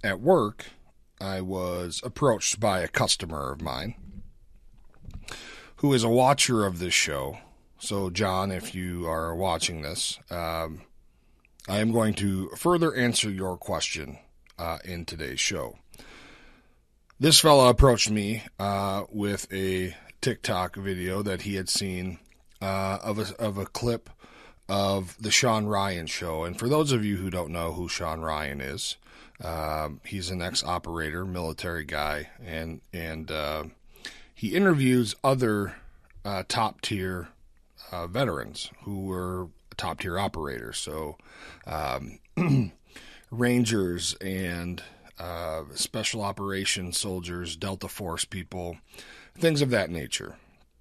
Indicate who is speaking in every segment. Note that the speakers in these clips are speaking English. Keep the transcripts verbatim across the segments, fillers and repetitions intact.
Speaker 1: at work, I was approached by a customer of mine who is a watcher of this show. So, John, if you are watching this, um, I am going to further answer your question uh, in today's show. This fella approached me uh, with a TikTok video that he had seen uh, of a, of a clip of the Sean Ryan show. And for those of you who don't know who Sean Ryan is, um, he's an ex-operator, military guy, and and uh, he interviews other uh, top-tier uh, veterans who were top-tier operators. So um, Rangers and uh, special operations soldiers, Delta Force people, things of that nature.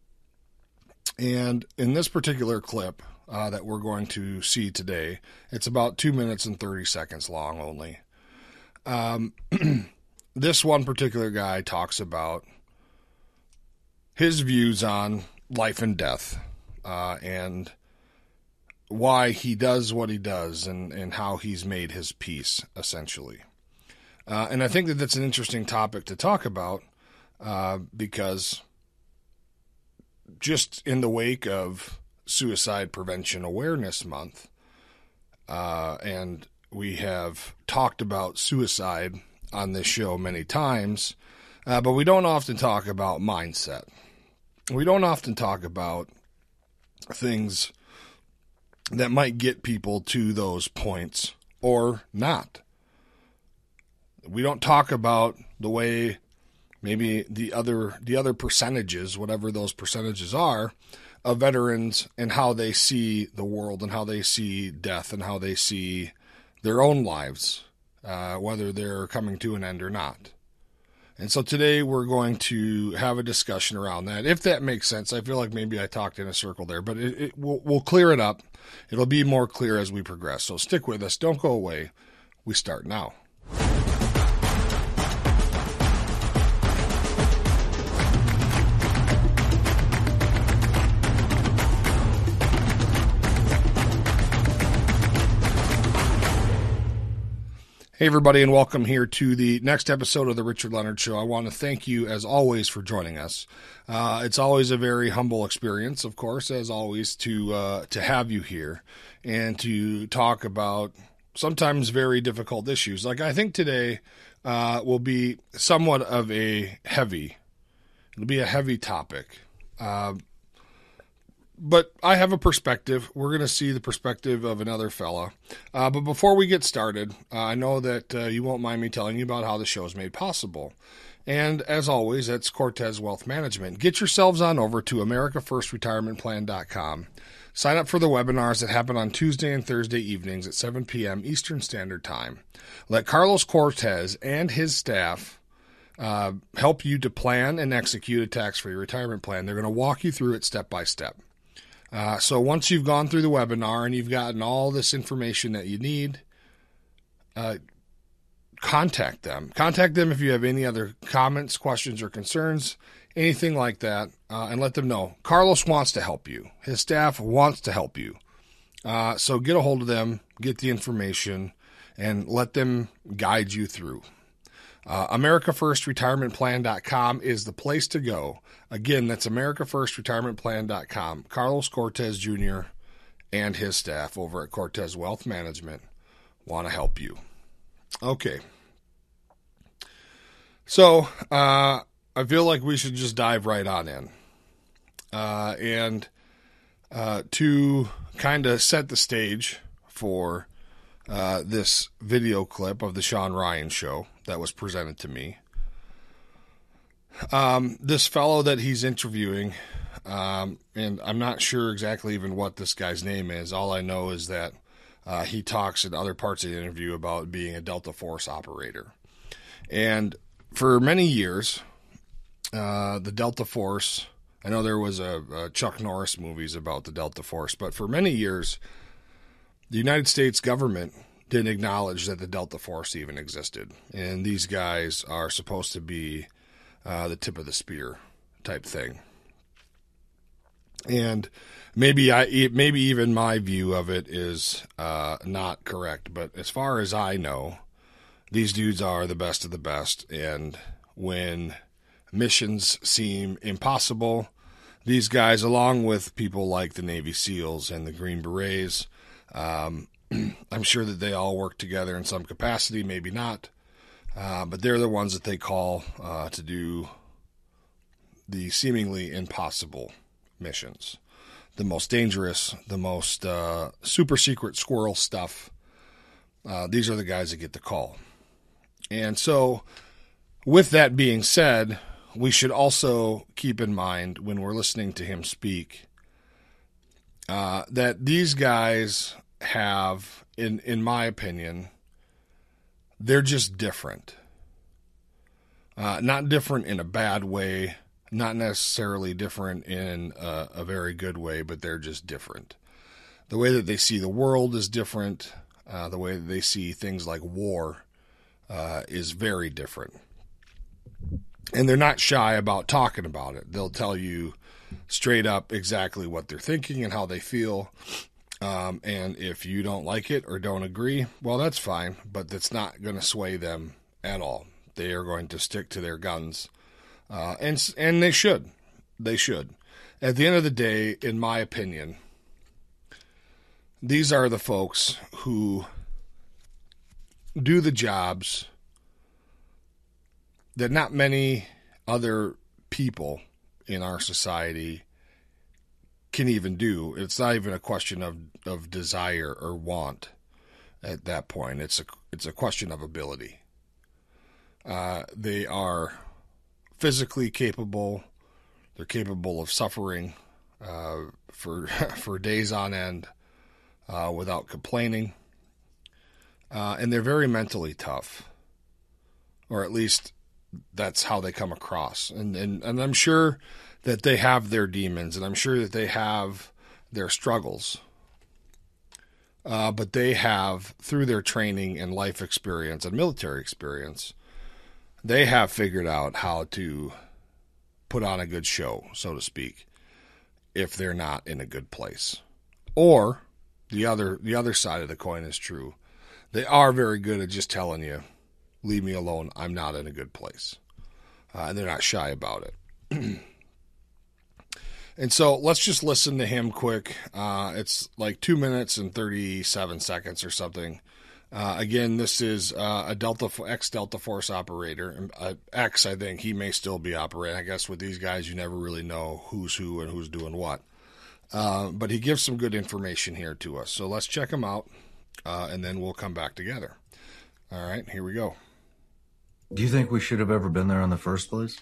Speaker 1: And in this particular clip uh, that we're going to see today, it's about two minutes and thirty seconds long only. Um, this one particular guy talks about his views on life and death uh, and why he does what he does and, and how he's made his peace, essentially. Uh, and I think that that's an interesting topic to talk about uh, because just in the wake of Suicide Prevention Awareness Month, uh, and we have talked about suicide on this show many times, uh, but we don't often talk about mindset. We don't often talk about things that might get people to those points or not. We don't talk about the way maybe the other the other percentages, whatever those percentages are, of veterans and how they see the world and how they see death and how they see their own lives, uh, whether they're coming to an end or not. And so today we're going to have a discussion around that, if that makes sense. I feel like maybe I talked in a circle there, but it, it, we'll, we'll clear it up. It'll be more clear as we progress. So stick with us. Don't go away. We start now. Hey, everybody, and welcome here to the next episode of The Richard Leonard Show. I want to thank you, as always, for joining us. Uh, it's always a very humble experience, of course, as always, to uh, to have you here and to talk about sometimes very difficult issues. Like, I think today uh, will be somewhat of a heavy, it'll be a heavy topic. Uh, But I have a perspective. We're going to see the perspective of another fella. Uh, but before we get started, uh, I know that uh, you won't mind me telling you about how the show is made possible. And as always, that's Cortez Wealth Management. Get yourselves on over to America First Retirement Plan dot com. Sign up for the webinars that happen on Tuesday and Thursday evenings at seven p.m. Eastern Standard Time. Let Carlos Cortez and his staff uh, help you to plan and execute a tax-free retirement plan. They're going to walk you through it step by step. Uh, so once you've gone through the webinar and you've gotten all this information that you need, uh, contact them. Contact them if you have any other comments, questions, or concerns, anything like that, uh, and let them know. Carlos wants to help you. His staff wants to help you. Uh, so get a hold of them, get the information, and let them guide you through. Uh, America First Retirement Plan dot com is the place to go. Again, that's America First Retirement Plan dot com. Carlos Cortez Junior and his staff over at Cortez Wealth Management want to help you. Okay. So, uh, I feel like we should just dive right on in. Uh, and uh, to kind of set the stage for uh, this video clip of the Sean Ryan show that was presented to me. Um, this fellow that he's interviewing, um, and I'm not sure exactly even what this guy's name is. All I know is that uh, he talks in other parts of the interview about being a Delta Force operator. And for many years, uh, the Delta Force, I know there was a, a Chuck Norris movies about the Delta Force, but for many years, the United States government didn't acknowledge that the Delta Force even existed. And these guys are supposed to be uh, the tip of the spear type thing. And maybe I, maybe even my view of it is uh, not correct. But as far as I know, these dudes are the best of the best, and when missions seem impossible, these guys, along with people like the Navy SEALs and the Green Berets, um, I'm sure that they all work together in some capacity, maybe not, uh, but they're the ones that they call uh, to do the seemingly impossible missions. The most dangerous, the most uh, super secret squirrel stuff. Uh, these are the guys that get the call. And so, with that being said, we should also keep in mind when we're listening to him speak uh, that these guys have, in in my opinion, they're just different. Uh, not different in a bad way, not necessarily different in a, a very good way, but they're just different. The way that they see the world is different. Uh, the way that they see things like war uh, is very different. And they're not shy about talking about it. They'll tell you straight up exactly what they're thinking and how they feel. Um, and if you don't like it or don't agree, well, that's fine, but that's not going to sway them at all. They are going to stick to their guns. Uh, and and they should. They should. At the end of the day, in my opinion, these are the folks who do the jobs that not many other people in our society can even do. It's not even a question of, of desire or want at that point. It's a, it's a question of ability. Uh, they are physically capable. They're capable of suffering uh, for for days on end uh, without complaining. Uh, and they're very mentally tough. Or at least that's how they come across. And, and and I'm sure that they have their demons, and I'm sure that they have their struggles. Uh, but they have, through their training and life experience and military experience, they have figured out how to put on a good show, so to speak, if they're not in a good place. Or the other the other side of the coin is true. They are very good at just telling you, leave me alone, I'm not in a good place. Uh, and they're not shy about it. And so let's just listen to him quick. Uh, it's like two minutes and thirty-seven seconds or something. Uh, again, this is uh, a Delta ex-Delta Force operator. Uh, X, I think, he may still be operating. I guess with these guys, you never really know who's who and who's doing what. Uh, but he gives some good information here to us. So let's check him out, uh, and then we'll come back together. All right, here we go.
Speaker 2: Do you think we should have ever been there in the first place?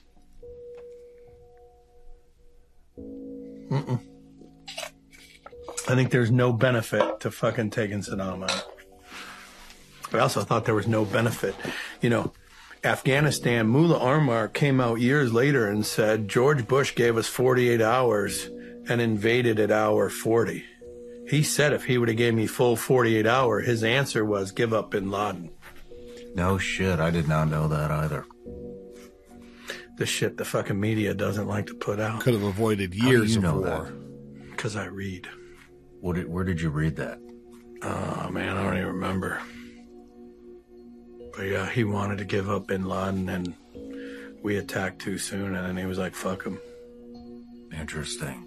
Speaker 3: Mm-mm. I think there's no benefit to fucking taking Saddam out. I also thought there was no benefit. You know, Afghanistan, Mullah Omar came out years later and said, George Bush gave us forty-eight hours and invaded at hour forty. He said if he would have gave me full forty-eight hour, his answer was give up bin Laden.
Speaker 2: No shit, I did not know that either.
Speaker 3: The shit the fucking media doesn't like to put out.
Speaker 1: Could have avoided years
Speaker 2: How do you
Speaker 1: of
Speaker 2: know
Speaker 1: war.
Speaker 3: Because I read.
Speaker 2: What did, where did you read that?
Speaker 3: Oh, man, I don't even remember. But yeah, he wanted to give up bin Laden, and we attacked too soon, and then he was like, fuck him.
Speaker 2: Interesting.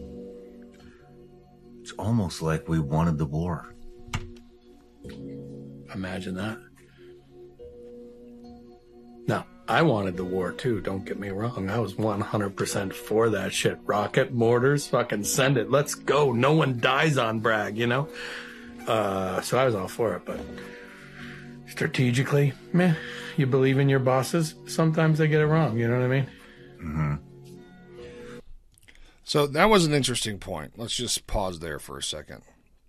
Speaker 2: It's almost like we wanted the war.
Speaker 3: Imagine that. Now, I wanted the war too, don't get me wrong. I was one hundred percent for that shit. Rocket, mortars, fucking send it. Let's go. No one dies on Bragg, you know? Uh, so I was all for it, but strategically, meh, you believe in your bosses. Sometimes they get it wrong, you know what I mean?
Speaker 2: Mm-hmm.
Speaker 1: So that was an interesting point. Let's just pause there for a second.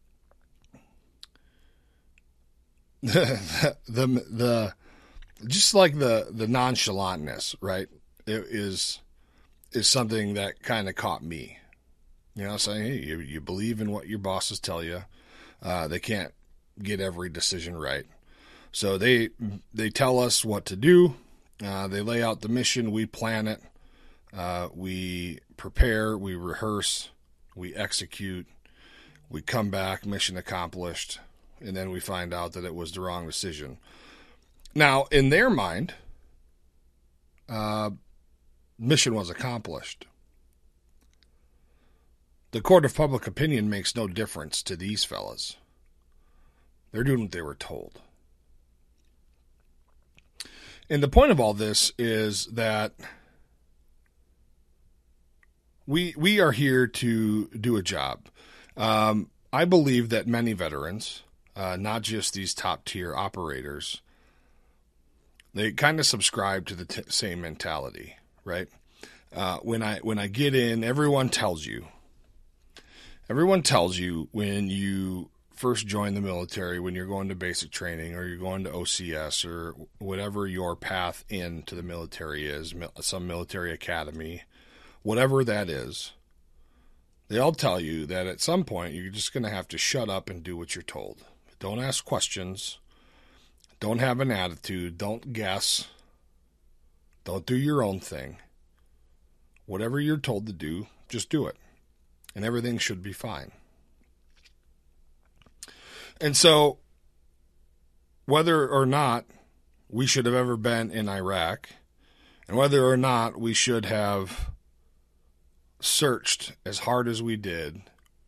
Speaker 1: the, the, the, just like the, the nonchalantness, right? It is, is something that kind of caught me, you know, saying, hey, you, you believe in what your bosses tell you. Uh, they can't get every decision right. So they, they tell us what to do. Uh, they lay out the mission. We plan it. Uh, we prepare, we rehearse, we execute, we come back, mission accomplished, and then we find out that it was the wrong decision. Now, in their mind, uh, mission was accomplished. The court of public opinion makes no difference to these fellas. They're doing what they were told. And the point of all this is that we we are here to do a job. Um, I believe that many veterans, uh, not just these top-tier operators, they kind of subscribe to the t- same mentality, right? Uh, when I when I get in, everyone tells you, everyone tells you when you first join the military, when you're going to basic training or you're going to O C S or whatever your path into the military is, some military academy, whatever that is, they all tell you that at some point you're just going to have to shut up and do what you're told. Don't ask questions. Don't have an attitude. Don't guess. Don't do your own thing. Whatever you're told to do, just do it. And everything should be fine. And so, whether or not we should have ever been in Iraq, and whether or not we should have searched as hard as we did,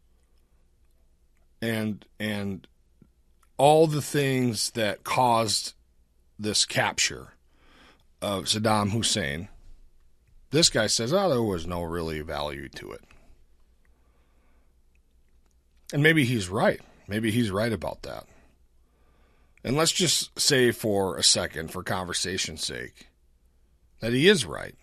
Speaker 1: and and all the things that caused this capture of Saddam Hussein, this guy says, oh, there was no really value to it. And maybe he's right. Maybe he's right about that. And let's just say for a second, for conversation's sake, that he is right.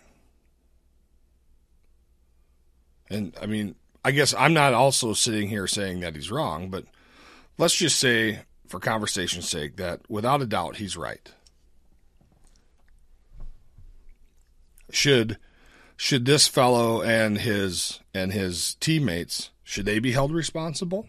Speaker 1: And, I mean, I guess I'm not also sitting here saying that he's wrong, but let's just say, for conversation's sake, that without a doubt he's right. Should should this fellow and his and his teammates, should they be held responsible?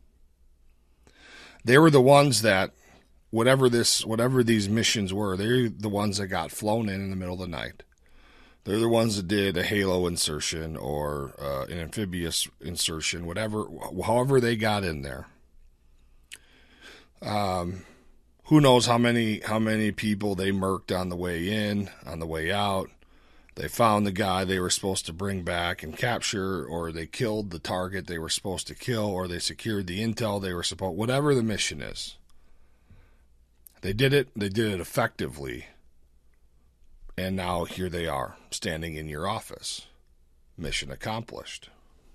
Speaker 1: They were the ones that, whatever this, whatever these missions were, they're the ones that got flown in in the middle of the night. They're the ones that did a halo insertion or uh, an amphibious insertion, whatever, however they got in there. Um, who knows how many how many people they murked on the way in, on the way out. They found the guy they were supposed to bring back and capture, or they killed the target they were supposed to kill, or they secured the intel they were supposed, whatever the mission is. They did it, they did it effectively. And now here they are, standing in your office. Mission accomplished.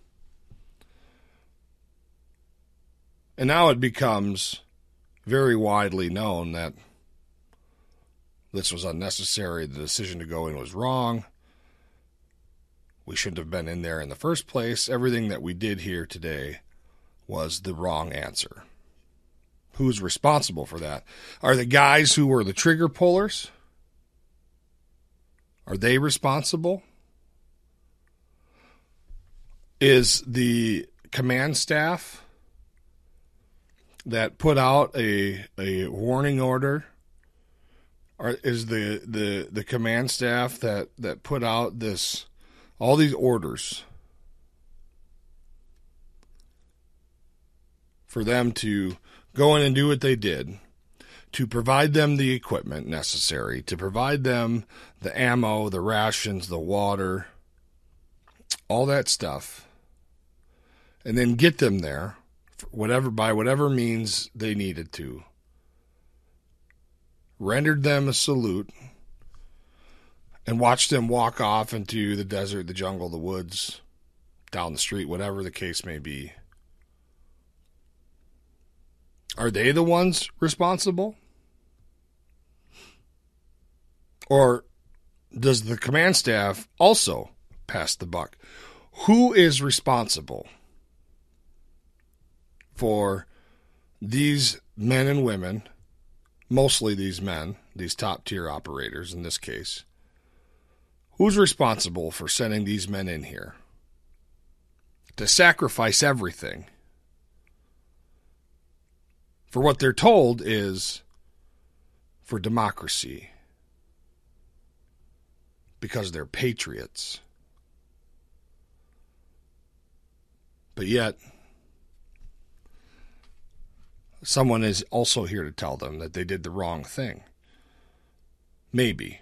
Speaker 1: And now it becomes very widely known that this was unnecessary. The decision to go in was wrong. We shouldn't have been in there in the first place. Everything that we did here today was the wrong answer. Who's responsible for that? Are the guys who were the trigger pullers? Are they responsible? Is the command staff that put out a a warning order, or is the, the, the command staff that, that put out this, all these orders for them to go in and do what they did, to provide them the equipment necessary, to provide them the ammo, the rations, the water, all that stuff, and then get them there, whatever by whatever means they needed to, rendered them a salute, and watched them walk off into the desert, the jungle, the woods, down the street, whatever the case may be. Are they the ones responsible? Or does the command staff also pass the buck? Who is responsible for these men and women, mostly these men, these top-tier operators in this case? Who's responsible for sending these men in here to sacrifice everything for what they're told is for democracy, because they're patriots? But yet, someone is also here to tell them that they did the wrong thing. Maybe.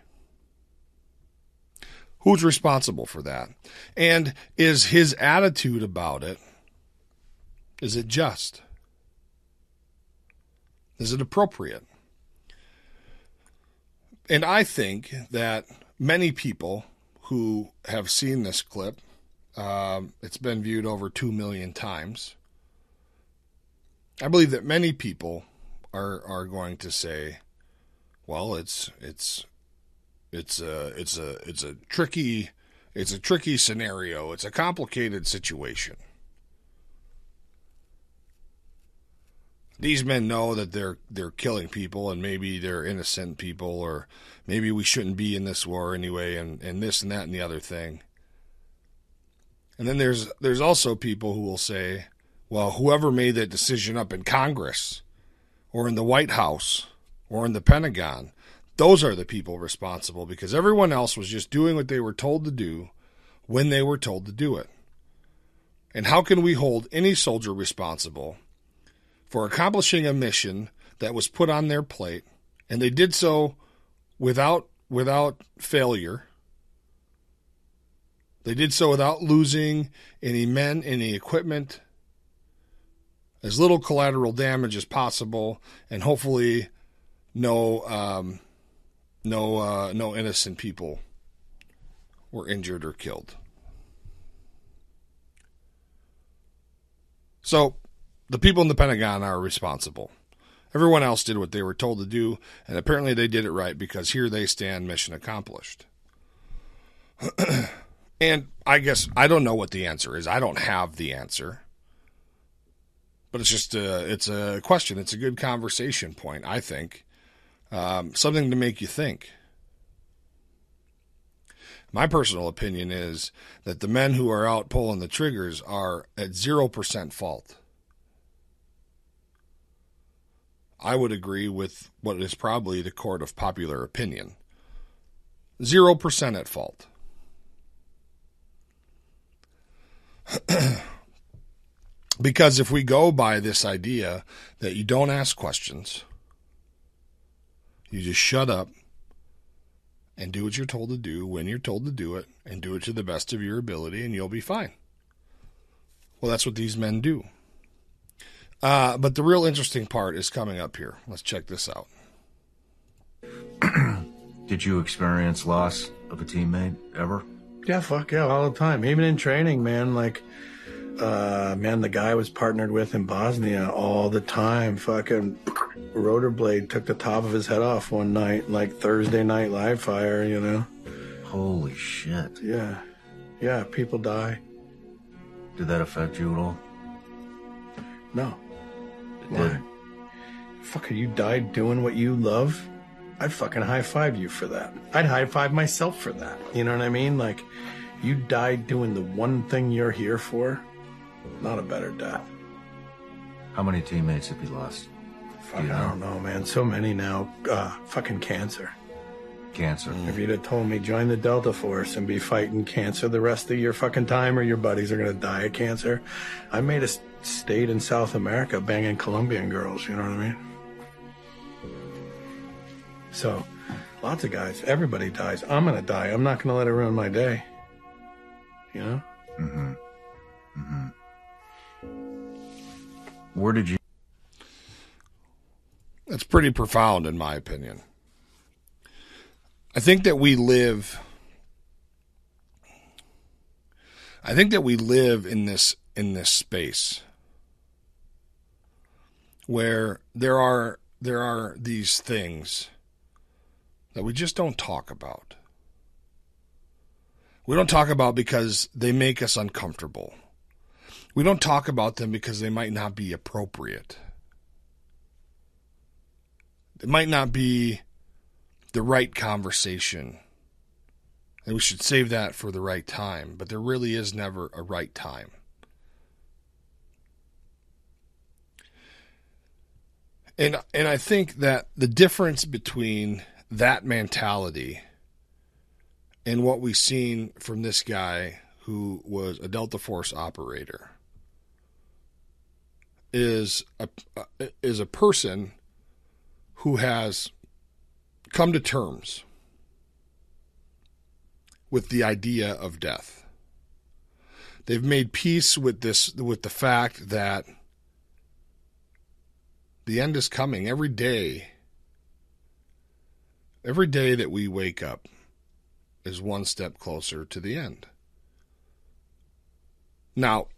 Speaker 1: Who's responsible for that? And is his attitude about it, is it just? Is it appropriate? And I think that many people who have seen this clip, um, it's been viewed over two million times. I believe that many people are are going to say, well, it's it's it's a it's a it's a tricky it's a tricky scenario. It's a complicated situation. These men know that they're they're killing people, and maybe they're innocent people, or maybe we shouldn't be in this war anyway, and, and this and that and the other thing. And then there's there's also people who will say, well, whoever made that decision up in Congress or in the White House or in the Pentagon, those are the people responsible, because everyone else was just doing what they were told to do when they were told to do it. And how can we hold any soldier responsible for accomplishing a mission that was put on their plate, and they did so without without failure? They did so without losing any men, any equipment, as little collateral damage as possible, and hopefully no um, no uh, no innocent people were injured or killed. So the people in the Pentagon are responsible. Everyone else did what they were told to do, and apparently they did it right, because here they stand, mission accomplished. And I guess I don't know what the answer is. I don't have the answer. But it's just a, it's a question. It's a good conversation point, I think. Um, something to make you think. My personal opinion is that the men who are out pulling the triggers are at zero percent fault. I would agree with what is probably the court of popular opinion. Zero percent at fault. Because if we go by this idea that you don't ask questions, you just shut up and do what you're told to do when you're told to do it, and do it to the best of your ability, and you'll be fine. Well, that's what these men do. Uh, but the real interesting part is coming up here. Let's check this out.
Speaker 2: Did you experience loss of a teammate ever?
Speaker 3: Yeah, fuck yeah, all the time. Even in training, man. Like, uh, man, the guy I was partnered with in Bosnia all the time. Fucking rotor blade took the top of his head off one night, like Thursday night live fire, you know?
Speaker 2: Holy shit.
Speaker 3: Yeah. Yeah, people die.
Speaker 2: Did that affect you at all?
Speaker 3: No.
Speaker 2: It
Speaker 3: Why?
Speaker 2: did.
Speaker 3: Fucker, you died doing what you love? I'd fucking high-five you for that. I'd high-five myself for that. You know what I mean? Like, you died doing the one thing you're here for. Not a better death.
Speaker 2: How many teammates have you lost?
Speaker 3: Fuck,
Speaker 2: You know?
Speaker 3: I don't know, man. So many now. Uh, fucking cancer.
Speaker 2: Cancer.
Speaker 3: If you'd have told me join the Delta Force and be fighting cancer the rest of your fucking time, or your buddies are going to die of cancer, I made a stayed in South America banging Colombian girls, you know what I mean? So, lots of guys, everybody dies. I'm going to die. I'm not going to let it ruin my day. You know?
Speaker 2: Mm-hmm. Mm-hmm. Where did you...
Speaker 1: That's pretty profound, in my opinion. I think that we live... I think that we live in this in this space where there are there are these things that we just don't talk about. We don't talk about because they make us uncomfortable. We don't talk about them because they might not be appropriate. It might not be the right conversation. And we should save that for the right time. But there really is never a right time. And and I think that the difference between that mentality and what we've seen from this guy who was a Delta Force operator is a is a person who has come to terms with the idea of death. They've made peace with this, with the fact that the end is coming every day. Every day that we wake up is one step closer to the end. Now,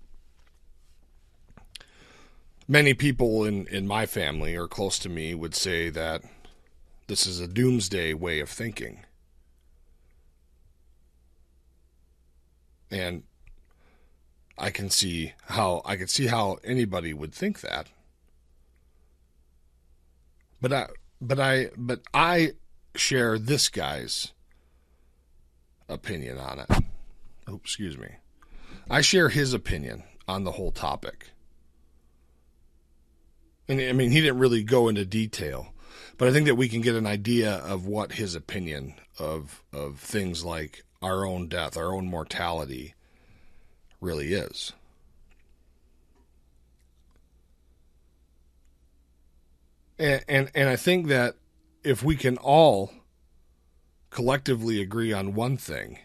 Speaker 1: many people in, in my family or close to me would say that this is a doomsday way of thinking. And I can see how I can see how anybody would think that. But I but I but I share this guy's opinion on it. Oh, excuse me. I share his opinion on the whole topic. And I mean, he didn't really go into detail, but I think that we can get an idea of what his opinion of of things like our own death, our own mortality really is. And, and and I think that if we can all collectively agree on one thing,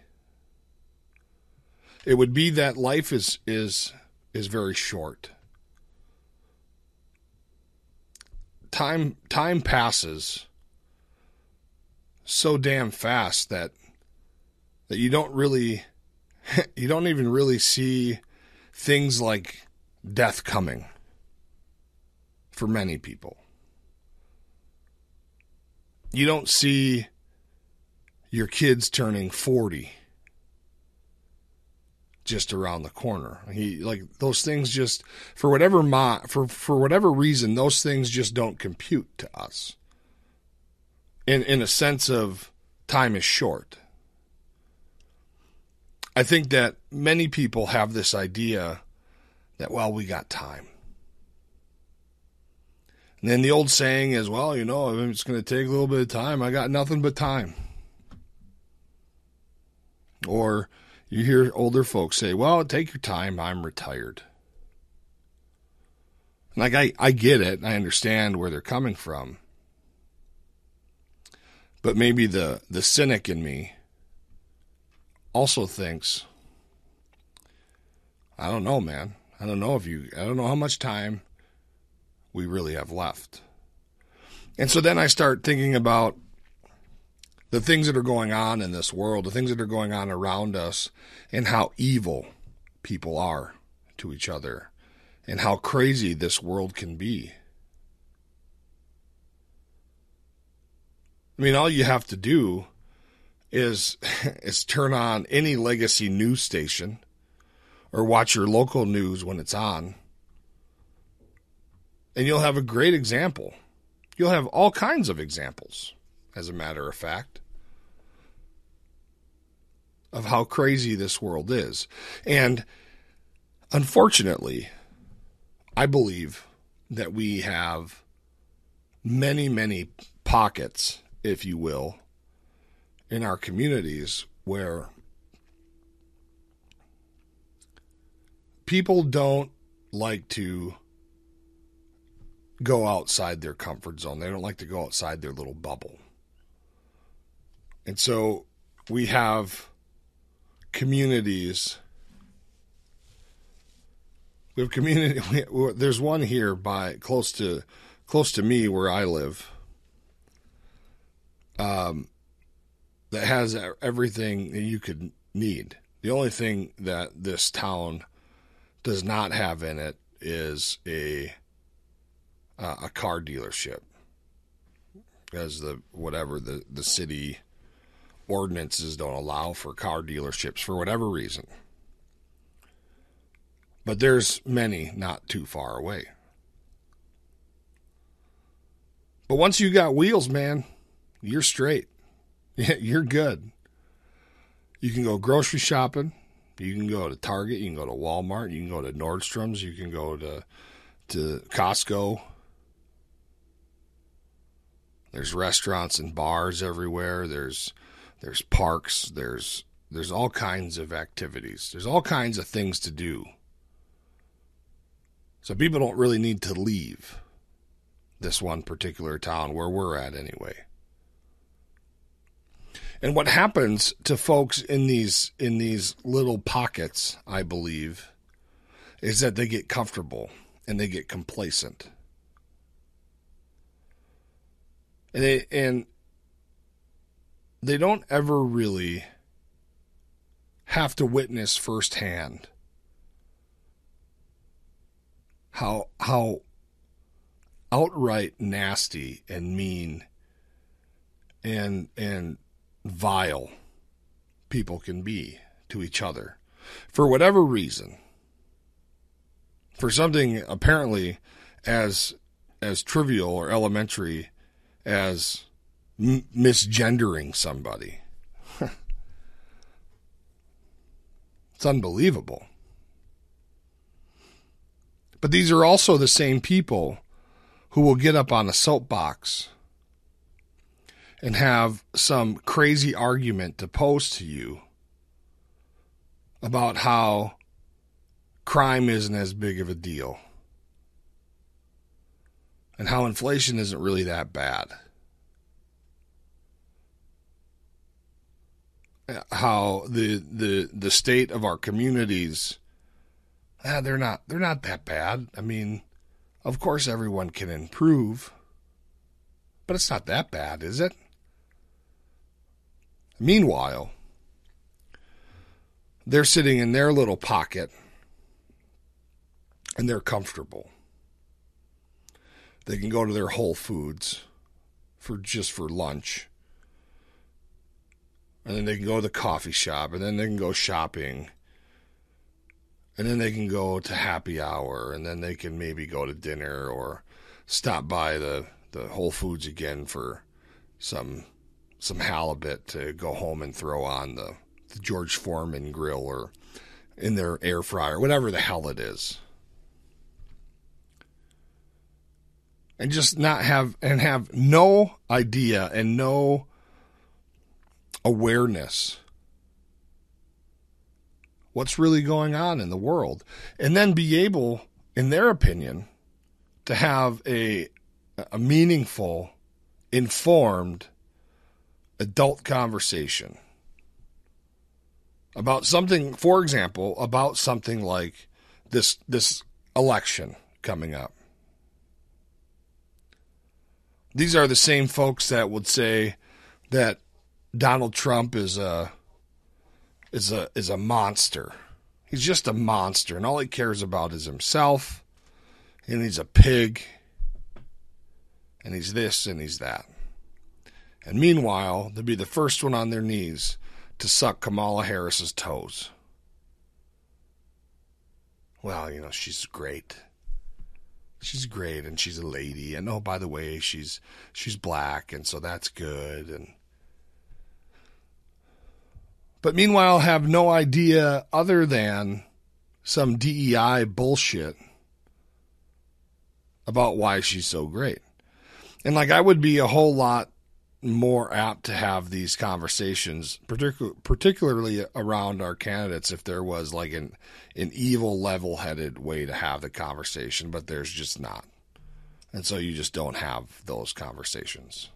Speaker 1: it would be that life is is is very short. Time time passes so damn fast that that you don't really you don't even really see things like death coming for many people. You don't see your kids turning forty just around the corner. He like those things just for whatever mo- for for whatever reason those things just don't compute to us. In in a sense of time is short. I think that many people have this idea that, well, we got time. And then the old saying is, well, you know, it's going to take a little bit of time. I got nothing but time. Or you hear older folks say, well, take your time. I'm retired. Like, I, I get it. I understand where they're coming from. But maybe the, the cynic in me also thinks, I don't know, man. I don't know if you, I don't know how much time we really have left. And so then I start thinking about the things that are going on in this world, the things that are going on around us, and how evil people are to each other, and how crazy this world can be. I mean, all you have to do is is turn on any legacy news station or watch your local news when it's on, and you'll have a great example. You'll have all kinds of examples, as a matter of fact, of how crazy this world is. And unfortunately, I believe that we have many, many pockets, if you will, in our communities where people don't like to go outside their comfort zone. They don't like to go outside their little bubble. And so we have communities. We have community. We, there's one here by close to close to me where I live. Um, that has everything that you could need. The only thing that this town does not have in it is a uh, a car dealership, because the whatever the the city ordinances don't allow for car dealerships for whatever reason. But there's many not too far away. But once you got wheels, man, you're straight. You're good. You can go grocery shopping. You can go to Target. You can go to Walmart. You can go to Nordstrom's. You can go to to Costco. There's restaurants and bars everywhere. There's there's parks. There's there's all kinds of activities. There's all kinds of things to do. So people don't really need to leave this one particular town where we're at anyway. And what happens to folks in these in these little pockets, I believe, is that they get comfortable and they get complacent. And they, and they don't ever really have to witness firsthand how how outright nasty and mean and and vile people can be to each other for whatever reason. For something apparently as as trivial or elementary as m- misgendering somebody. It's unbelievable. But these are also the same people who will get up on a soapbox and have some crazy argument to pose to you about how crime isn't as big of a deal and how inflation isn't really that bad. How the the the state of our communities, ah, they're not they're not that bad. I mean, of course everyone can improve, but it's not that bad, is it? Meanwhile, they're sitting in their little pocket and they're comfortable. They can go to their Whole Foods for just for lunch. And then they can go to the coffee shop, and then they can go shopping. And then they can go to happy hour, and then they can maybe go to dinner or stop by the, the Whole Foods again for some some halibut to go home and throw on the, the George Foreman grill or in their air fryer, whatever the hell it is. And just not have, and have no idea and no awareness what's really going on in the world. And then be able, in their opinion, to have a, a meaningful, informed, adult conversation about something, for example, about something like this this election coming up. These are the same folks that would say that Donald Trump is a is a is a monster. He's just a monster, and all he cares about is himself, and he's a pig, and he's this and he's that. And meanwhile, they'll be the first one on their knees to suck Kamala Harris's toes. Well, you know, she's great. She's great, and she's a lady. And oh, by the way, she's she's black, and so that's good. And but meanwhile, have no idea other than some D E I bullshit about why she's so great. And like, I would be a whole lot more apt to have these conversations, particular, particularly around our candidates, if there was like an an evil, level-headed way to have the conversation, but there's just not. And so you just don't have those conversations.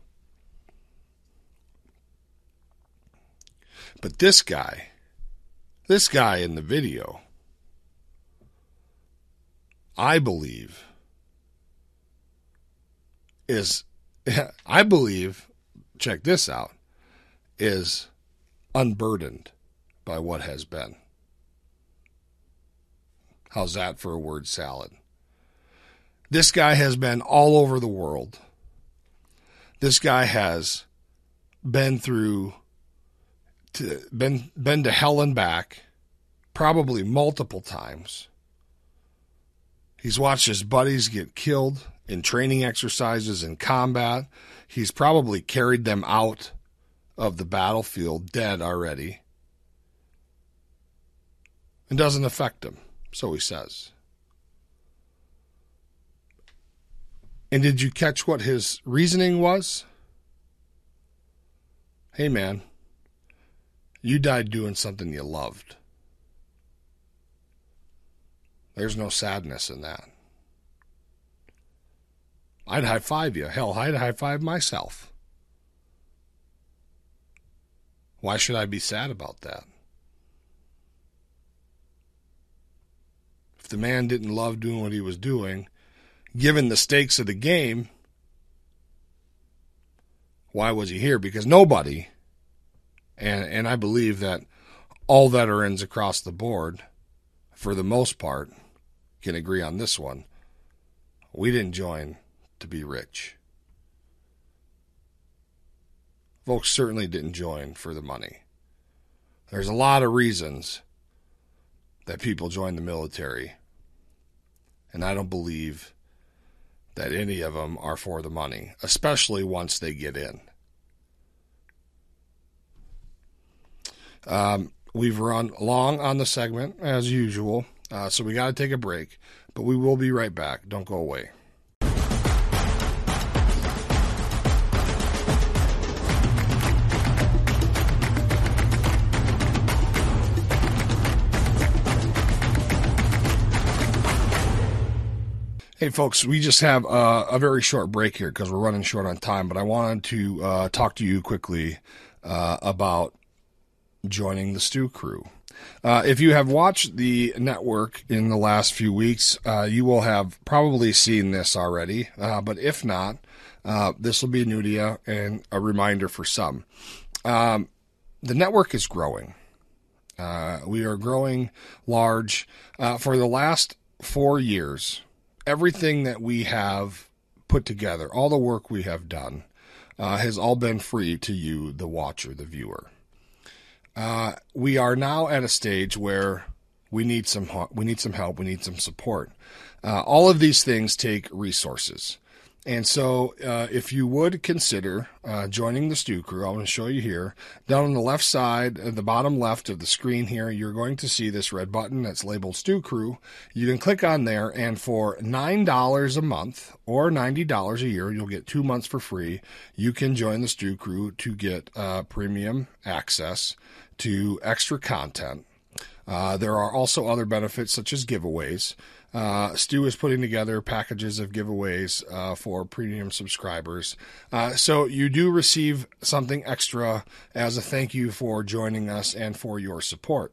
Speaker 1: But this guy, this guy in the video, I believe, is, I believe, check this out, is unburdened by what has been. How's that for a word salad? This guy has been all over the world. This guy has been through, to, been, been to hell and back, probably multiple times. He's watched his buddies get killed in training exercises in combat. He's probably carried them out of the battlefield dead already. It doesn't affect him, so he says. And did you catch what his reasoning was? Hey, man, you died doing something you loved. There's no sadness in that. I'd high-five you. Hell, I'd high-five myself. Why should I be sad about that? If the man didn't love doing what he was doing, given the stakes of the game, why was he here? Because nobody, and, and I believe that all veterans across the board, for the most part, can agree on this one. We didn't join to be rich. Folks certainly didn't join for the money. There's a lot of reasons that people join the military, and I don't believe that any of them are for the money, especially once they get in. Um, we've run long on the segment, as usual, uh, so we got to take a break, but we will be right back. Don't go away. Hey, folks, we just have uh, a very short break here because we're running short on time, but I wanted to uh, talk to you quickly uh, about joining the Stew Crew. Uh, if you have watched the network in the last few weeks, uh, you will have probably seen this already, uh, but if not, uh, this will be new to you and a reminder for some. Um, the network is growing. Uh, we are growing large. Uh, for the last four years, everything that we have put together, all the work we have done, uh, has all been free to you, the watcher, the viewer. Uh, we are now at a stage where we need some we need some help, we need some support. Uh, all of these things take resources. And so uh, if you would consider uh, joining the Stew Crew, I'm going to show you here. Down on the left side, at the bottom left of the screen here, you're going to see this red button that's labeled Stew Crew. You can click on there, and for nine dollars a month or ninety dollars a year, you'll get two months for free. You can join the Stew Crew to get uh, premium access to extra content. Uh, there are also other benefits such as giveaways. Uh, Stu is putting together packages of giveaways uh, for premium subscribers. Uh, so you do receive something extra as a thank you for joining us and for your support.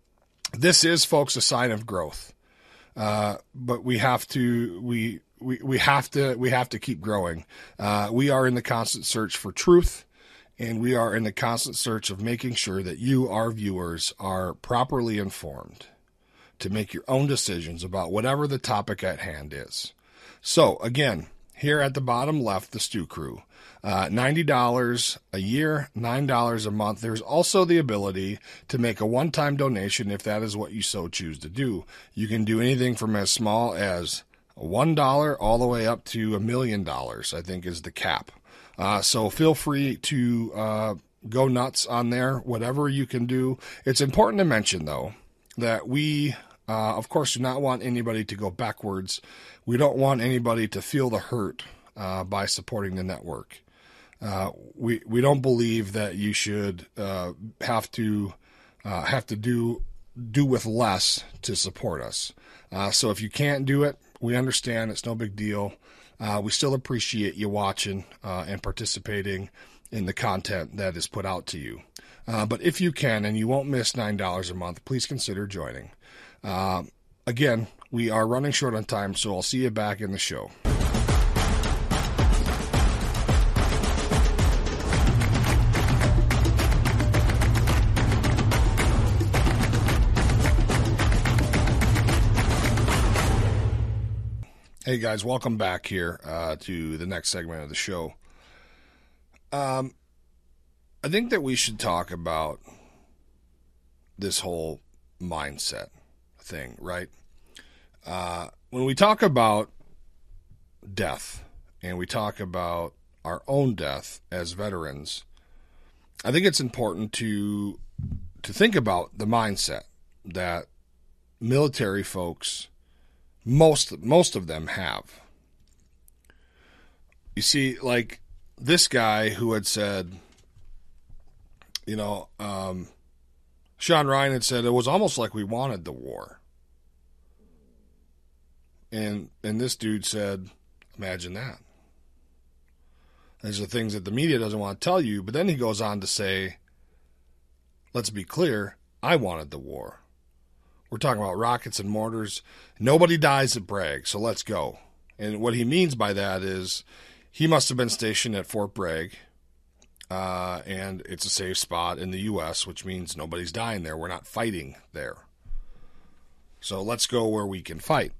Speaker 1: This is, folks, a sign of growth. Uh, but we have to we, we we have to we have to keep growing. Uh, we are in the constant search for truth. And we are in the constant search of making sure that you, our viewers, are properly informed to make your own decisions about whatever the topic at hand is. So, again, here at the bottom left, the Stew Crew. Uh, ninety dollars a year, nine dollars a month. There's also the ability to make a one-time donation if that is what you so choose to do. You can do anything from as small as one dollar all the way up to a million dollars, I think is the cap. Uh, so feel free to uh, go nuts on there, whatever you can do. It's important to mention, though, that we, uh, of course, do not want anybody to go backwards. We don't want anybody to feel the hurt uh, by supporting the network. Uh, we we don't believe that you should uh, have to uh, have to do do with less to support us. Uh, so if you can't do it, we understand. It's no big deal. Uh, we still appreciate you watching uh, and participating in the content that is put out to you. Uh, but if you can and you won't miss nine dollars a month, please consider joining. Uh, again, we are running short on time, so I'll see you back in the show. Hey guys, welcome back here uh, to the next segment of the show. Um, I think that we should talk about this whole mindset thing, right? Uh, when we talk about death and we talk about our own death as veterans, I think it's important to to think about the mindset that military folks Most most of them have. You see, like this guy who had said, you know, um, Sean Ryan had said it was almost like we wanted the war. And and this dude said, imagine that. These are things that the media doesn't want to tell you, but then he goes on to say, let's be clear, I wanted the war. We're talking about rockets and mortars. Nobody dies at Bragg, so let's go. And what he means by that is he must have been stationed at Fort Bragg, uh, and it's a safe spot in the U S, which means nobody's dying there. We're not fighting there. So let's go where we can fight.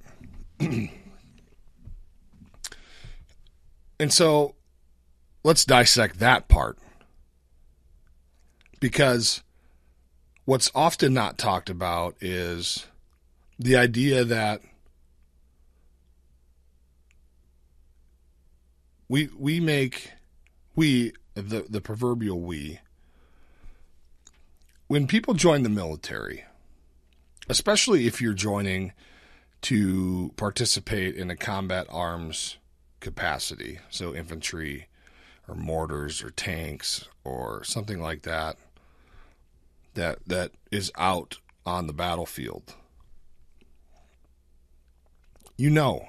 Speaker 1: And so let's dissect that part. Because what's often not talked about is the idea that we we make, we, the, the proverbial we, when people join the military, especially if you're joining to participate in a combat arms capacity, so infantry or mortars or tanks or something like that, that that is out on the battlefield, you know.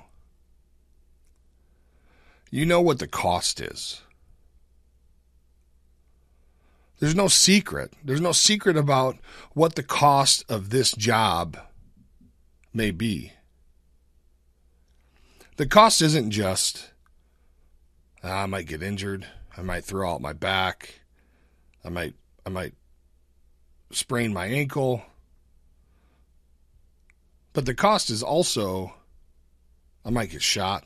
Speaker 1: You know what the cost is. There's no secret. There's no secret about what the cost of this job may be. The cost isn't just, ah, I might get injured, I might throw out my back, I might I might sprain my ankle. But the cost is also, I might get shot.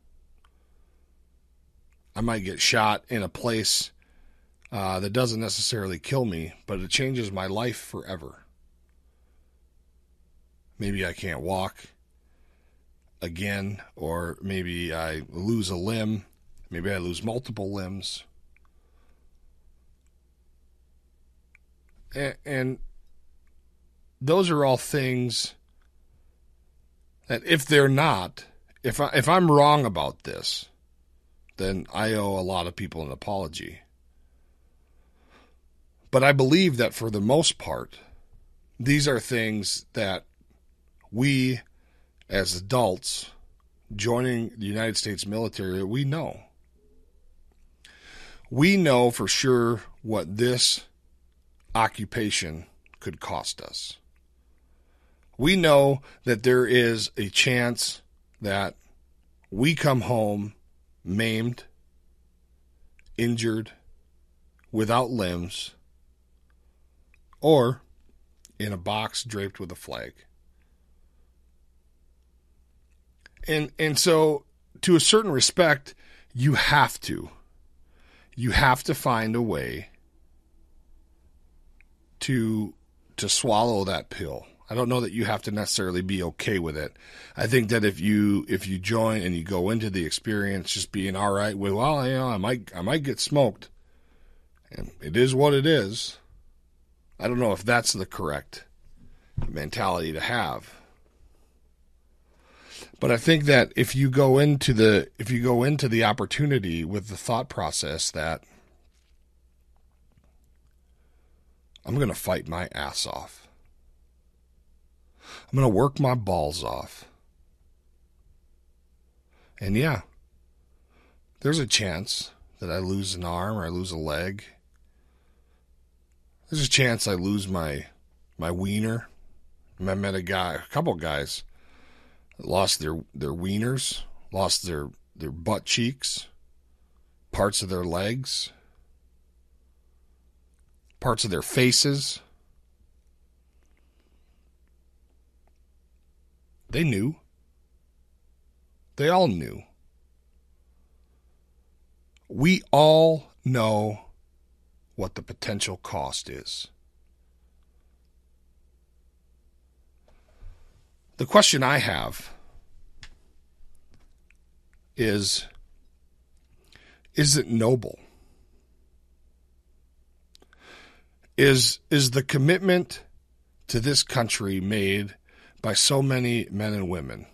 Speaker 1: I might get shot in a place uh, that doesn't necessarily kill me, but it changes my life forever. Maybe I can't walk again, or maybe I lose a limb. Maybe I lose multiple limbs. And, and those are all things that if they're not, if I, if I'm wrong about this, then I owe a lot of people an apology. But I believe that for the most part, these are things that we as adults joining the United States military, we know. We know for sure what this occupation could cost us. We know that there is a chance that we come home maimed, injured, without limbs, or in a box draped with a flag. And and so, to a certain respect, you have to. You have to find a way to to swallow that pill. I don't know that you have to necessarily be okay with it. I think that if you if you join and you go into the experience just being all right with, well, you know, I might I might get smoked, and it is what it is. I don't know if that's the correct mentality to have. But I think that if you go into the if you go into the opportunity with the thought process that I'm going to fight my ass off, I'm going to work my balls off, and yeah, there's a chance that I lose an arm or I lose a leg. There's a chance I lose my my wiener. I met a guy, a couple guys, lost their, their wieners, lost their, their butt cheeks, parts of their legs, parts of their faces. They knew. They all knew. We all know what the potential cost is. The question I have is, is it noble? Is, is the commitment to this country made by so many men and women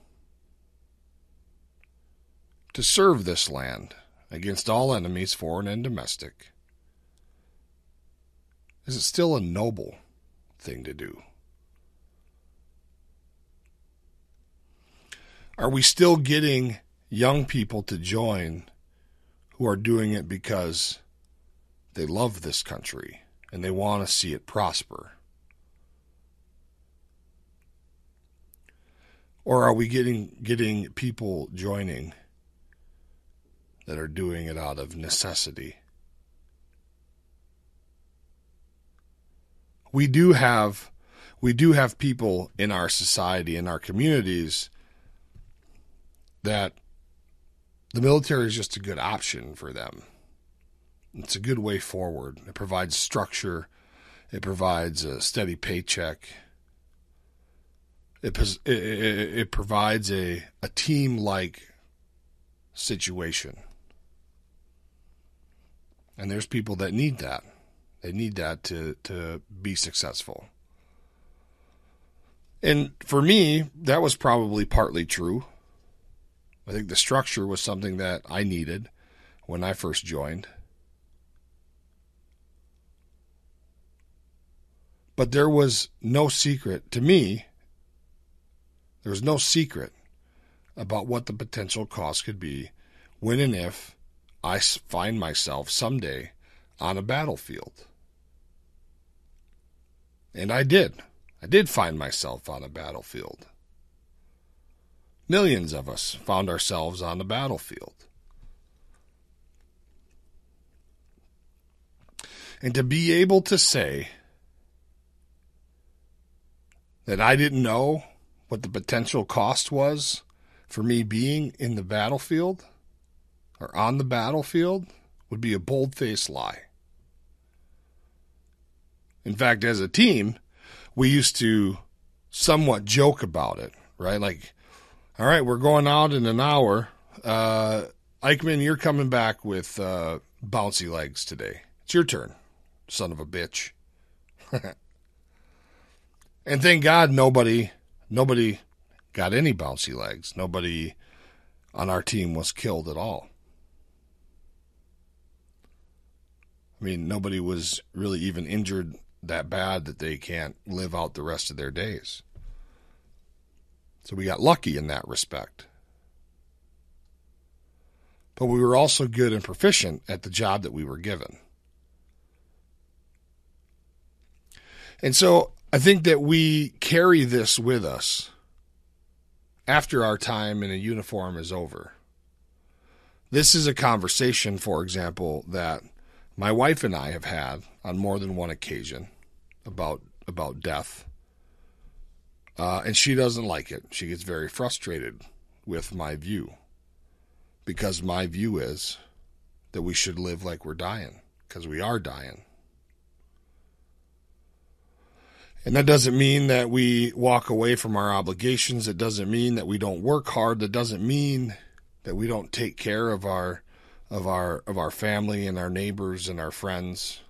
Speaker 1: to serve this land against all enemies, foreign and domestic, is it still a noble thing to do? Are we still getting young people to join who are doing it because they love this country and they want to see it prosper? Or are we getting getting people joining that are doing it out of necessity? We do have we do have people in our society, in our communities, that the military is just a good option for them. It's a good way forward. It provides structure. It provides a steady paycheck. It, it, it, it provides a, a team-like situation. And there's people that need that. They need that to, to be successful. And for me, that was probably partly true. I think the structure was something that I needed when I first joined. But there was no secret, to me, there was no secret about what the potential cost could be when and if I find myself someday on a battlefield. And I did. I did find myself on a battlefield. Millions of us found ourselves on the battlefield. And to be able to say that I didn't know what the potential cost was for me being in the battlefield or on the battlefield would be a bold-faced lie. In fact, as a team, we used to somewhat joke about it, right? Like, all right, we're going out in an hour. Uh, Eichmann, you're coming back with uh, bouncy legs today. It's your turn, son of a bitch. And thank God nobody, nobody got any bouncy legs. Nobody on our team was killed at all. I mean, nobody was really even injured that bad that they can't live out the rest of their days. So we got lucky in that respect. But we were also good and proficient at the job that we were given. And so I think that we carry this with us after our time in a uniform is over. This is a conversation, for example, that my wife and I have had on more than one occasion about about death. Uh, and she doesn't like it. She gets very frustrated with my view. Because my view is that we should live like we're dying. Because we are dying. And that doesn't mean that we walk away from our obligations. It doesn't mean that we don't work hard. That doesn't mean that we don't take care of our of our of our family and our neighbors and our friends.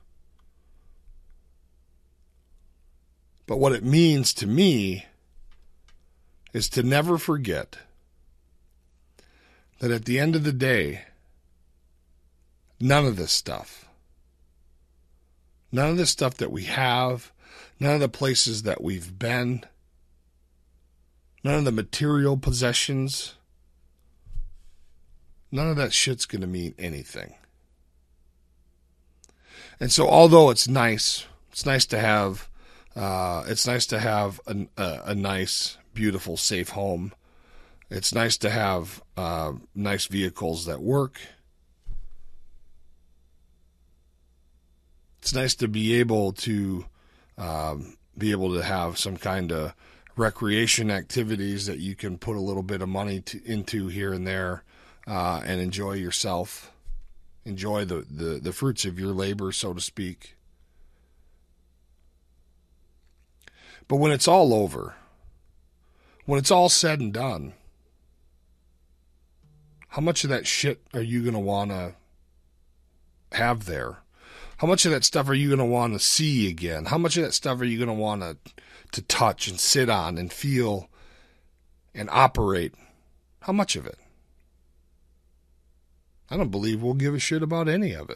Speaker 1: But what it means to me is to never forget that at the end of the day, none of this stuff, none of the stuff that we have, none of the places that we've been, none of the material possessions, none of that shit's going to mean anything. And so although it's nice, it's nice to have, uh, it's nice to have a, a, a nice, beautiful, safe home. It's nice to have uh, nice vehicles that work. It's nice to be able to um, be able to have some kind of recreation activities that you can put a little bit of money to, into here and there uh, and enjoy yourself. Enjoy the, the, the fruits of your labor, so to speak. But when it's all over, when it's all said and done, how much of that shit are you going to want to have there? How much of that stuff are you going to want to see again? How much of that stuff are you going to want to to touch and sit on and feel and operate? How much of it? I don't believe we'll give a shit about any of it.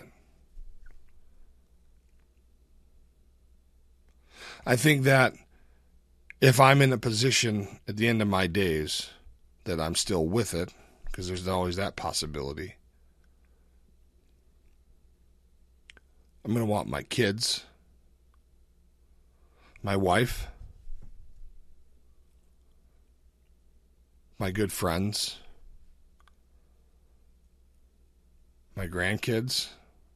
Speaker 1: I think that if I'm in a position at the end of my days that I'm still with it, because there's always that possibility, I'm going to want my kids my wife, my good friends, my grandkids.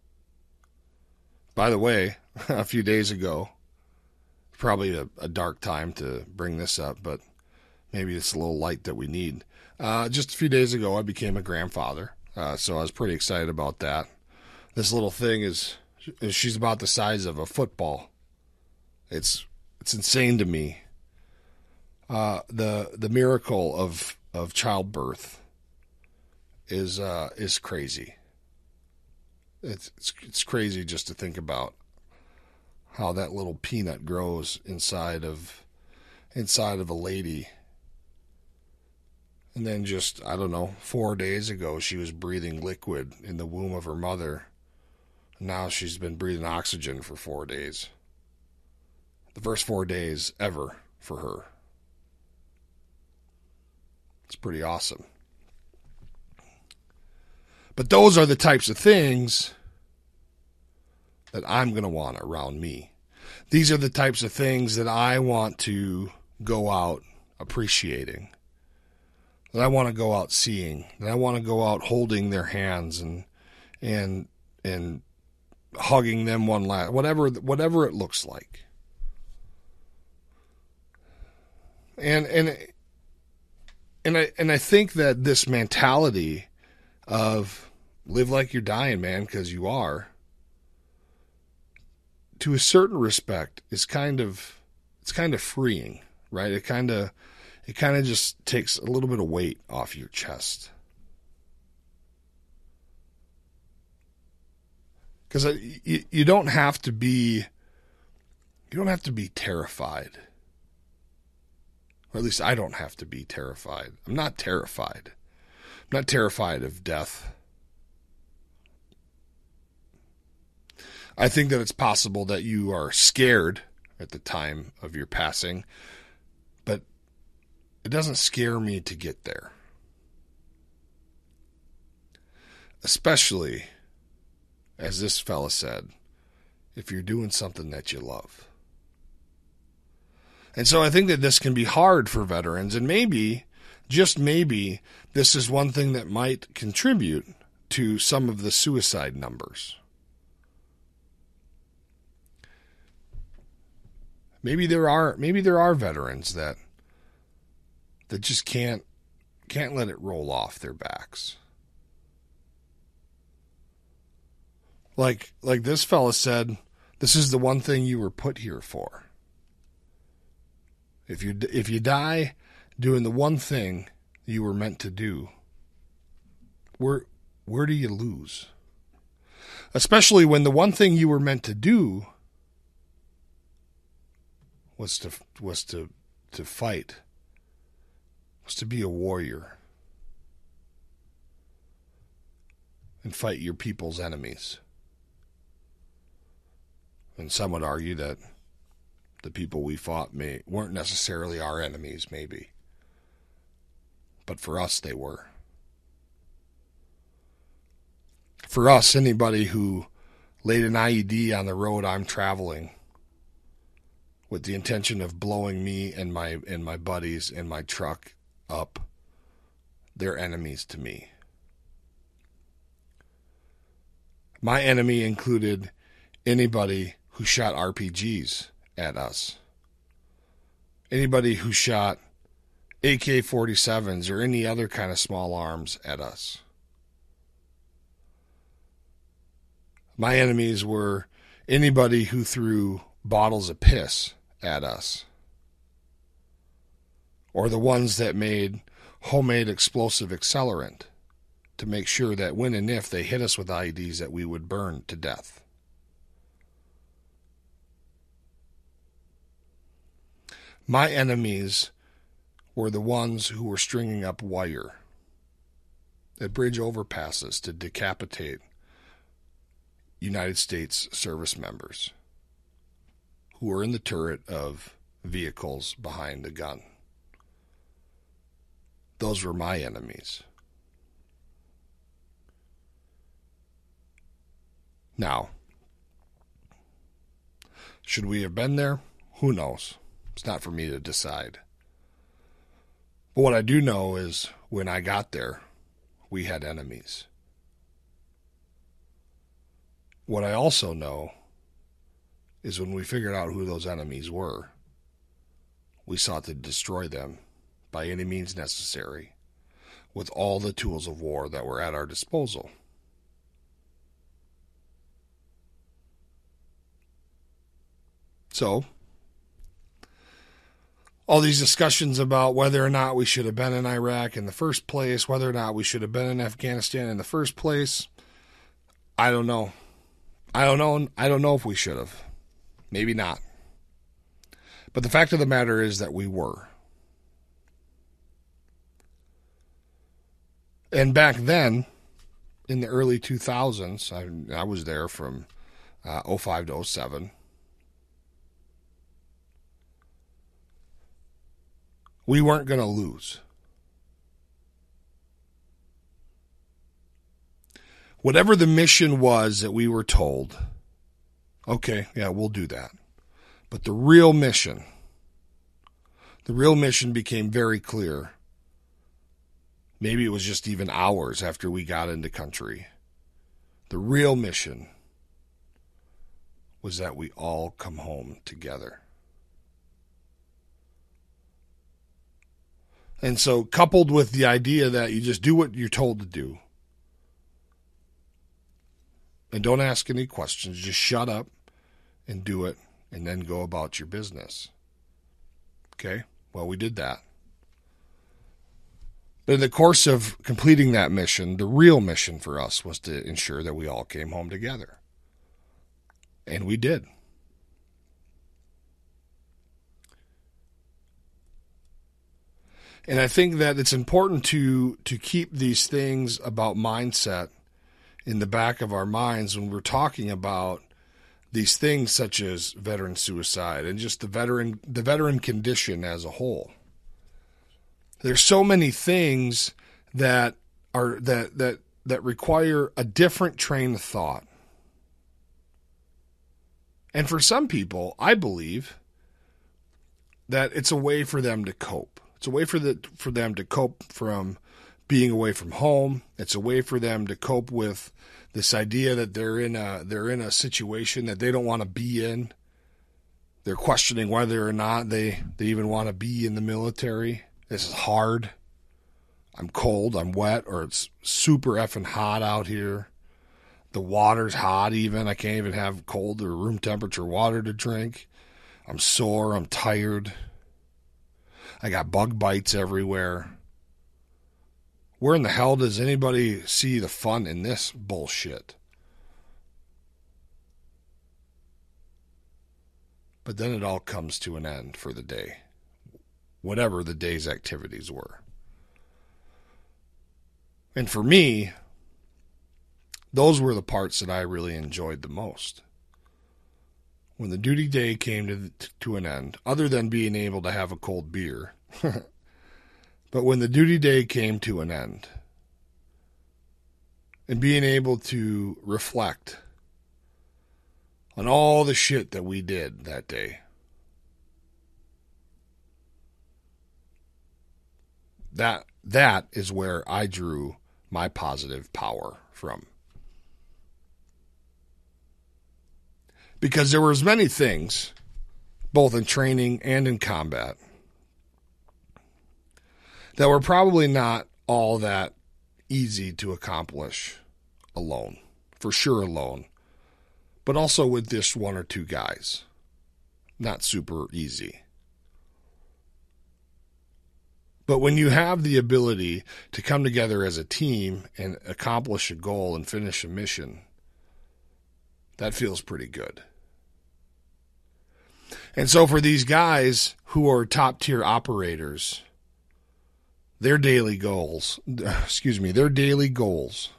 Speaker 1: By the way, a few days ago, probably a, a dark time to bring this up, but maybe it's a little light that we need. Uh, just a few days ago, I became a grandfather, uh, so I was pretty excited about that. This little thing is, she's about the size of a football. It's it's insane to me. Uh, the the miracle of of childbirth is uh, is crazy. It's, it's it's crazy just to think about how that little peanut grows inside of inside of a lady. And then just, I don't know, four days ago she was breathing liquid in the womb of her mother. Now she's been breathing oxygen for four days. The first four days ever for her. It's pretty awesome. But those are the types of things that I'm going to want around me. These are the types of things that I want to go out appreciating. That I want to go out seeing. That I want to go out holding their hands and and and hugging them one last, whatever whatever it looks like. And and and I and I think that this mentality of live like you're dying, man, because you are, to a certain respect, is kind of it's kind of freeing, right? It kind of it kind of just takes a little bit of weight off your chest. Because you, you don't have to be you don't have to be terrified. Or at least I don't have to be terrified. I'm not terrified. I'm not terrified of death. I think that it's possible that you are scared at the time of your passing, but it doesn't scare me to get there. Especially, as this fella said, if you're doing something that you love. And so I think that this can be hard for veterans, and maybe, just maybe, this is one thing that might contribute to some of the suicide numbers. Maybe there are maybe there are veterans that that just can't can't let it roll off their backs. Like like this fella said, this is the one thing you were put here for. If you if you die doing the one thing you were meant to do, where where do you lose? Especially when the one thing you were meant to do was to was to to fight, was to be a warrior and fight your people's enemies. And some would argue that the people we fought may weren't necessarily our enemies, maybe. But for us, they were. For us, anybody who laid an I E D on the road I'm traveling with the intention of blowing me and my and my buddies and my truck up, they're enemies to me. My enemy included anybody who shot R P Gs at us. Anybody who shot A K forty-sevens or any other kind of small arms at us. My enemies were anybody who threw bottles of piss at us. Or the ones that made homemade explosive accelerant to make sure that when and if they hit us with I E Ds that we would burn to death. My enemies were the ones who were stringing up wire at bridge overpasses to decapitate United States service members who were in the turret of vehicles behind the gun. Those were my enemies. Now, should we have been there? Who knows? It's not for me to decide. But what I do know is when I got there, we had enemies. What I also know is when we figured out who those enemies were, we sought to destroy them by any means necessary with all the tools of war that were at our disposal. So, all these discussions about whether or not we should have been in Iraq in the first place, whether or not we should have been in Afghanistan in the first place, I don't know. I don't know. I don't know if we should have. Maybe not. But the fact of the matter is that we were. And back then, in the early two thousands, I, I was there from uh, oh five to oh seven. We weren't going to lose. Whatever the mission was that we were told, okay, yeah, we'll do that. But the real mission, the real mission became very clear. Maybe it was just even hours after we got into country. The real mission was that we all come home together. And so, coupled with the idea that you just do what you're told to do, and don't ask any questions, just shut up and do it, and then go about your business. Okay? Well, we did that. But in the course of completing that mission, the real mission for us was to ensure that we all came home together. And we did. And I think that it's important to to keep these things about mindset in the back of our minds when we're talking about these things such as veteran suicide and just the veteran the veteran condition as a whole. There's so many things that are that that that require a different train of thought. And for some people, I believe that it's a way for them to cope. It's a way for the for them to cope from being away from home. It's a way for them to cope with this idea that they're in a they're in a situation that they don't want to be in. They're questioning whether or not they, they even want to be in the military. This is hard. I'm cold, I'm wet, or it's super effing hot out here. The water's hot even. I can't even have cold or room temperature water to drink. I'm sore, I'm tired. I got bug bites everywhere. Where in the hell does anybody see the fun in this bullshit? But then it all comes to an end for the day, whatever the day's activities were. And for me, those were the parts that I really enjoyed the most. When the duty day came to to an end, other than being able to have a cold beer, but when the duty day came to an end, and being able to reflect on all the shit that we did that day, that that is where I drew my positive power from. Because there were as many things, both in training and in combat, that were probably not all that easy to accomplish alone. For sure alone. But also with just one or two guys. Not super easy. But when you have the ability to come together as a team and accomplish a goal and finish a mission, that feels pretty good. And so for these guys who are top tier operators, their daily goals, excuse me, their daily goals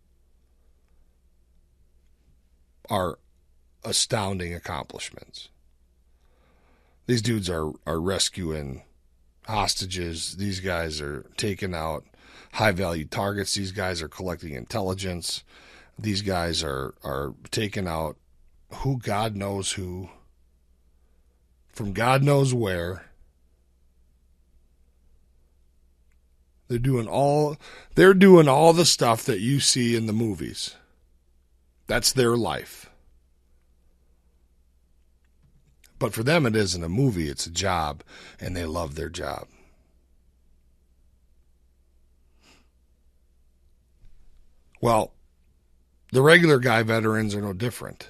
Speaker 1: are astounding accomplishments. These dudes are, are rescuing hostages. These guys are taking out high value targets. These guys are collecting intelligence. These guys are, are taking out who God knows who from God knows where. They're doing all they're doing all the stuff that you see in the movies. That's their life. But for them, it isn't a movie, it's a job, and they love their job. Well, the regular guy veterans are no different.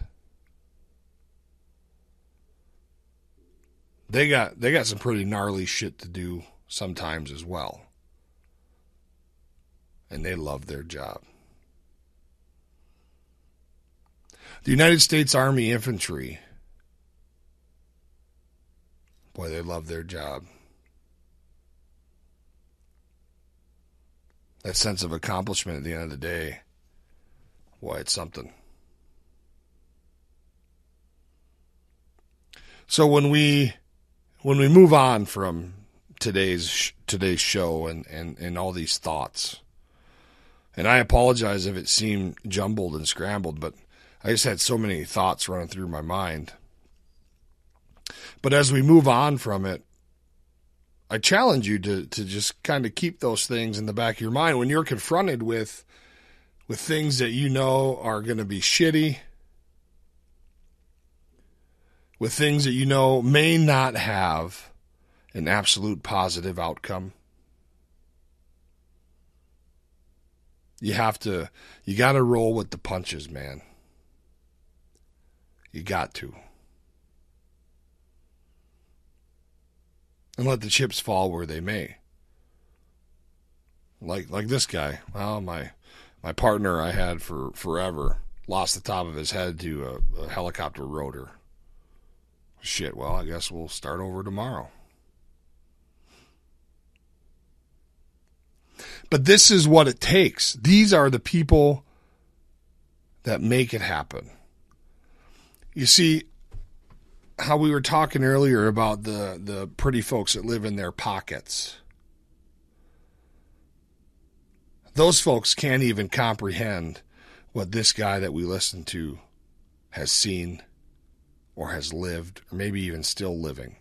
Speaker 1: They got they got some pretty gnarly shit to do sometimes as well. And they love their job. The United States Army Infantry, boy, they love their job. That sense of accomplishment at the end of the day, boy, it's something. So when we when we move on from today's today's show and, and, and all these thoughts, and I apologize if it seemed jumbled and scrambled, but I just had so many thoughts running through my mind. But as we move on from it, I challenge you to, to just kind of keep those things in the back of your mind when you're confronted with, with things that you know are going to be shitty, with things that you know may not have an absolute positive outcome. You have to, you got to roll with the punches, man. You got to. And let the chips fall where they may. Like like this guy. Well, my my partner I had for forever lost the top of his head to a, a helicopter rotor. Shit, well, I guess we'll start over tomorrow. But this is what it takes. These are the people that make it happen. You see, how we were talking earlier about the, the pretty folks that live in their pockets. Those folks can't even comprehend what this guy that we listen to has seen or has lived, or maybe even still living.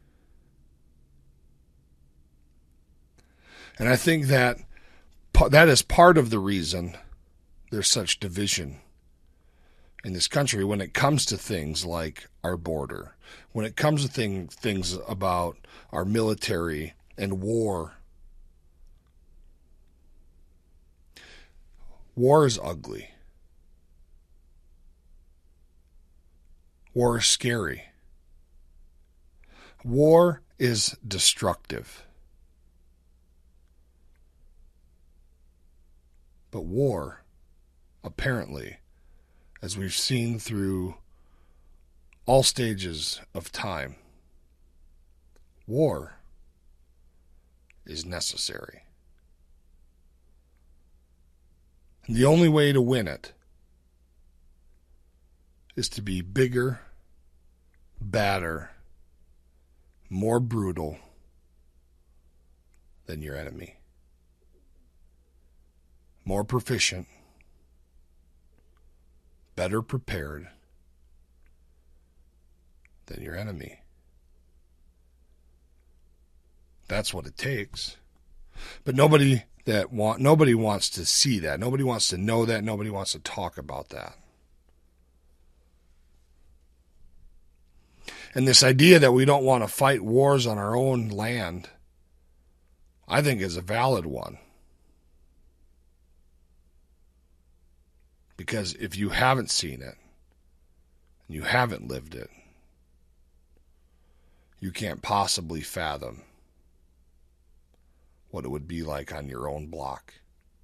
Speaker 1: And I think that that is part of the reason there's such division in this country when it comes to things like our border, when it comes to thing, things about our military and war. War is ugly. War is scary. War is destructive. But war, apparently, as we've seen through all stages of time, war is necessary. And the only way to win it is to be bigger, badder, more brutal than your enemy. More proficient, better prepared than your enemy. That's what it takes. But nobody that want nobody wants to see that. Nobody wants to know that. Nobody wants to talk about that. And this idea that we don't want to fight wars on our own land, I think is a valid one. Because if you haven't seen it, and you haven't lived it, you can't possibly fathom what it would be like on your own block.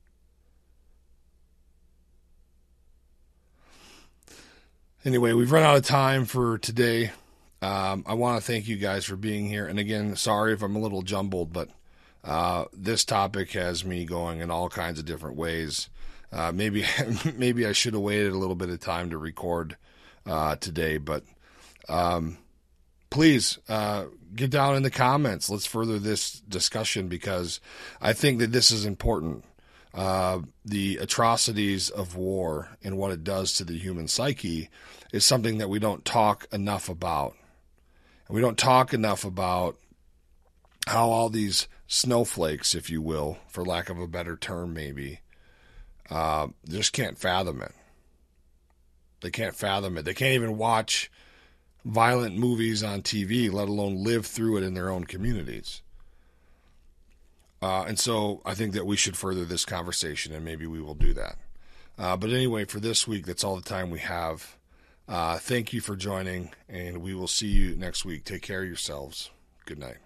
Speaker 1: Anyway, we've run out of time for today. Um, I want to thank you guys for being here. And again, sorry if I'm a little jumbled, but uh, this topic has me going in all kinds of different ways. Uh, maybe maybe I should have waited a little bit of time to record uh, today, but um, please uh, get down in the comments. Let's further this discussion because I think that this is important. Uh, the atrocities of war and what it does to the human psyche is something that we don't talk enough about. And we don't talk enough about how all these snowflakes, if you will, for lack of a better term maybe, uh, just can't fathom it. They can't fathom it. They can't even watch violent movies on T V, let alone live through it in their own communities. Uh, and so I think that we should further this conversation, and maybe we will do that. Uh, but anyway, for this week, that's all the time we have. Uh, thank you for joining, and we will see you next week. Take care of yourselves. Good night.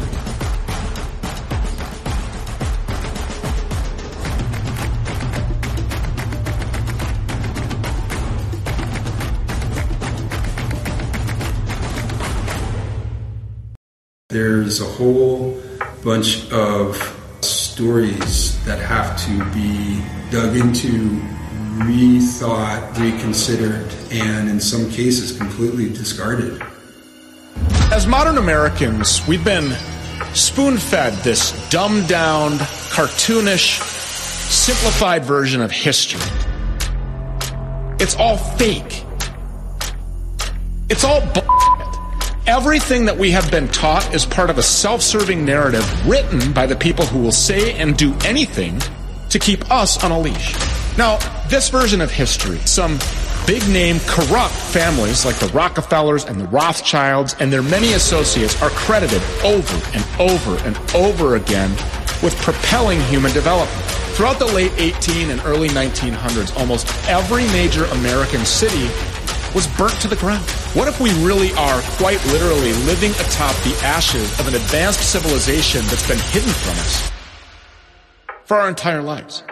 Speaker 4: There's a whole bunch of stories that have to be dug into, rethought, reconsidered, and in some cases completely discarded.
Speaker 5: As modern Americans, we've been spoon-fed this dumbed-down, cartoonish, simplified version of history. It's all fake. It's all bullshit. Everything that we have been taught is part of a self-serving narrative written by the people who will say and do anything to keep us on a leash. Now, this version of history, some big-name corrupt families like the Rockefellers and the Rothschilds and their many associates are credited over and over and over again with propelling human development. Throughout the late eighteen and early nineteen hundreds, almost every major American city was burnt to the ground. What if we really are quite literally living atop the ashes of an advanced civilization that's been hidden from us for our entire lives?